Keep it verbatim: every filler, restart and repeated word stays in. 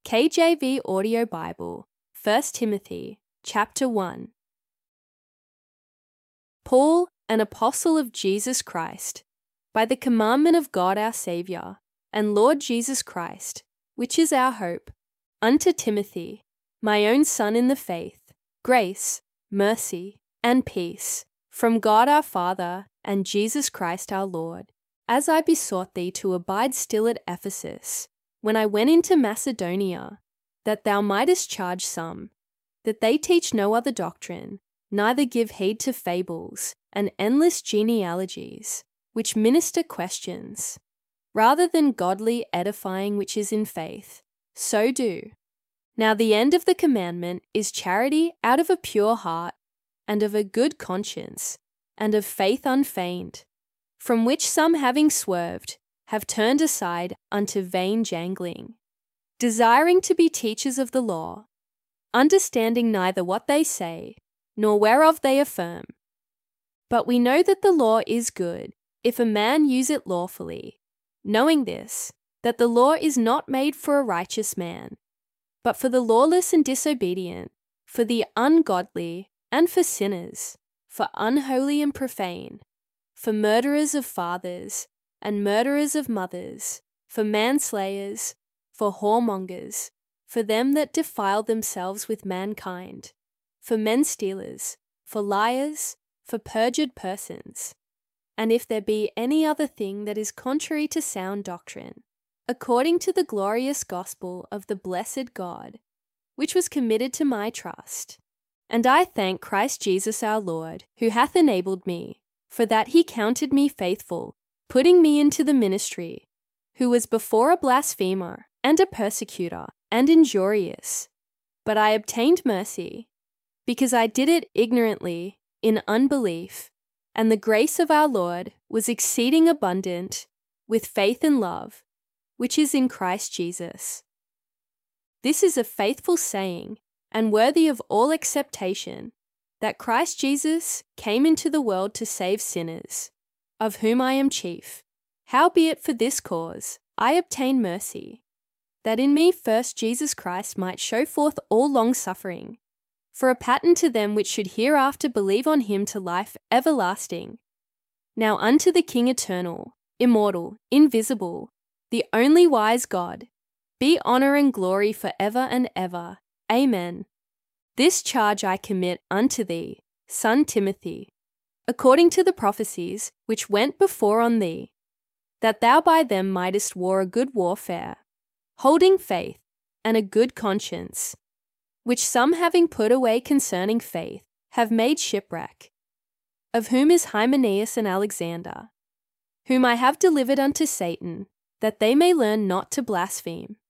K J V Audio Bible, First Timothy, chapter one. Paul, an apostle of Jesus Christ, by the commandment of God our Saviour, and Lord Jesus Christ, which is our hope, unto Timothy, my own son in the faith, grace, mercy, and peace, from God our Father and Jesus Christ our Lord, as I besought thee to abide still at Ephesus, when I went into Macedonia, that thou mightest charge some, that they teach no other doctrine, neither give heed to fables and endless genealogies, which minister questions, rather than godly edifying which is in faith. So do. Now the end of the commandment is charity out of a pure heart, and of a good conscience, and of faith unfeigned, from which some having swerved, have turned aside unto vain jangling, desiring to be teachers of the law, understanding neither what they say, nor whereof they affirm. But we know that the law is good, if a man use it lawfully, knowing this, that the law is not made for a righteous man, but for the lawless and disobedient, for the ungodly, and for sinners, for unholy and profane, for murderers of fathers, and murderers of mothers, for manslayers, for whoremongers, for them that defile themselves with mankind, for men stealers, for liars, for perjured persons. And if there be any other thing that is contrary to sound doctrine, according to the glorious gospel of the blessed God, which was committed to my trust. And I thank Christ Jesus our Lord, who hath enabled me, for that he counted me faithful, putting me into the ministry, who was before a blasphemer, and a persecutor, and injurious. But I obtained mercy, because I did it ignorantly, in unbelief, and the grace of our Lord was exceeding abundant, with faith and love, which is in Christ Jesus. This is a faithful saying, and worthy of all acceptation, that Christ Jesus came into the world to save sinners, of whom I am chief. Howbeit for this cause I obtain mercy, that in me first Jesus Christ might show forth all long-suffering, for a pattern to them which should hereafter believe on him to life everlasting. Now unto the King eternal, immortal, invisible, the only wise God, be honour and glory for ever and ever. Amen. This charge I commit unto thee, son Timothy, according to the prophecies which went before on thee, that thou by them mightest war a good warfare, holding faith and a good conscience, which some having put away concerning faith have made shipwreck, of whom is Hymenaeus and Alexander, whom I have delivered unto Satan, that they may learn not to blaspheme.